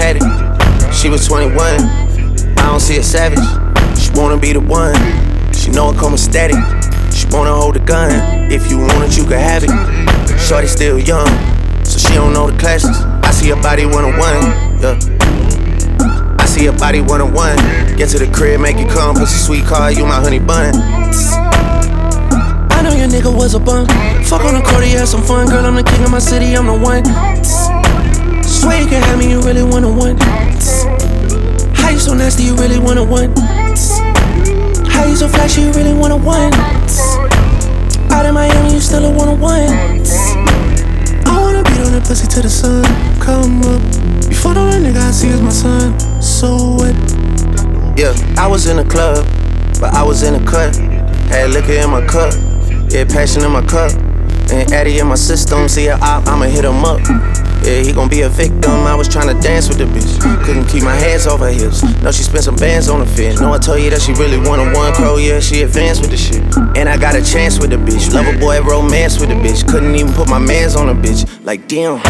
had it. She was 21, I don't see a savage. She wanna be the one, she know it come with static. She wanna hold the gun, if you want it, you can have it. Shorty still young, so she don't know the classes. I see her body 101, yeah. I see her body 101. Get to the crib, make it come, pussy sweet car, you my honey bun. I know your nigga was a bum. Fuck on the court, yeah, some fun. Girl, I'm the king of my city, I'm the one. Swear you can have me, you really wanna one. How you so nasty, you really wanna one. How you so flashy, you really wanna one. Out in Miami, you still a one-on-one. I wanna beat on that pussy till the sun come up. Before the nigga I see is my son, so what? Yeah, I was in the club, but I was in the cut. Had liquor in my cup, yeah, passion in my cup. And Addy in my system, see a op, I'ma hit him up. Yeah, he gon' be a victim. I was tryna dance with the bitch, couldn't keep my hands off her hips. No, she spent some bands on the fit. No, I told you that she really wanted one crow. Yeah, she advanced with the shit. And I got a chance with the bitch. Lover boy, romance with the bitch. Couldn't even put my mans on the bitch. Like, damn.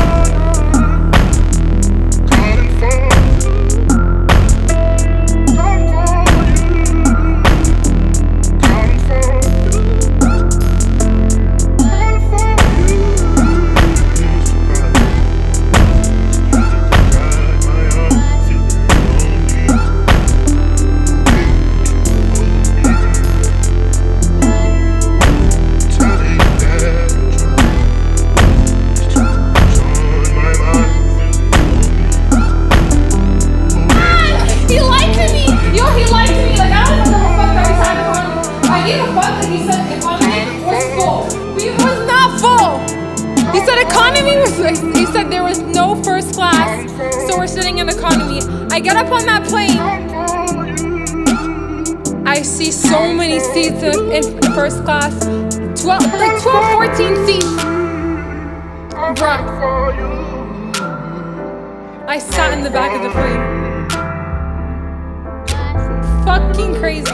He said there was no first class, so we're sitting in economy. I get up on that plane. I see so many seats in first class. 12, 14 seats. Bruh. I sat in the back of the plane. Fucking crazy.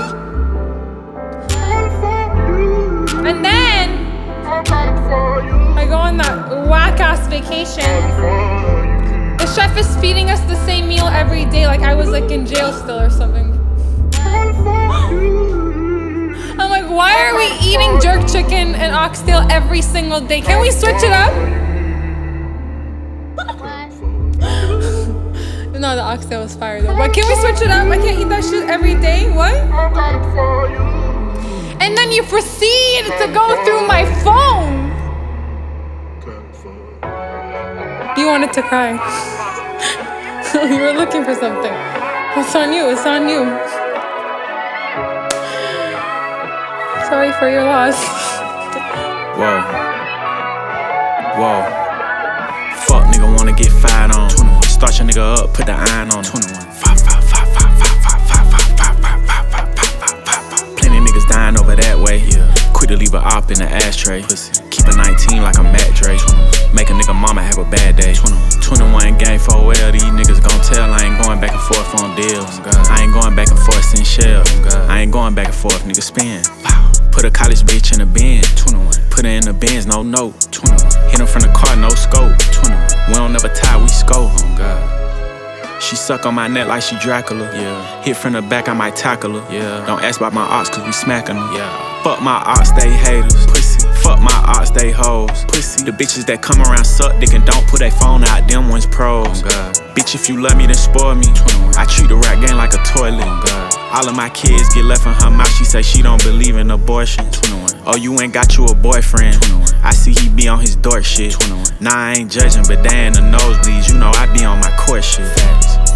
And then I go on that whack-ass vacation. The chef is feeding us the same meal every day, like I was like in jail still or something. I'm like, why are we eating jerk chicken and oxtail every single day? Can we switch it up? No, the oxtail was fire though. But can we switch it up? I can't eat that shit every day. What? And then you proceed to go through my phone. You wanted to cry. You were looking for something. It's on you, it's on you. Sorry for your loss. Whoa. Whoa. Fuck nigga wanna get fired on. 21. Start your nigga up, put the iron on. 21. Plenty niggas dying over that way. Yeah. Quick to leave a op in the ashtray. Pussy. Keep a 19 like I'm Matt Dre. Make a nigga mama have a bad day. 21 gang 4L, these niggas gon' tell I ain't going back and forth on deals. I ain't going back and forth in shell. I ain't going back and forth, nigga spin. Put a college bitch in a bin. 21. Put her in the bins, no note. 21. Hit him from the car, no scope. 21. We don't never tie, we scope. Oh God. She suck on my neck like she Dracula. Yeah. Hit from the back, I might tackle her. Yeah. Don't ask about my ops, cause we smacking them. Yeah. Fuck my ops, they haters. Pussy. Fuck my ops, they hoes. Pussy. The bitches that come around suck dick and don't put their phone out, them ones pros. Oh God. Bitch, if you love me, then spoil me. 21. I treat the rap game like a toilet. Oh God. All of my kids get left in her mouth. She say she don't believe in abortion. 21. Oh, you ain't got you a boyfriend. 21. I see he be on his dork shit. 21. Nah, I ain't judging, but they in the nosebleeds. You know I be on my court shit. Facts.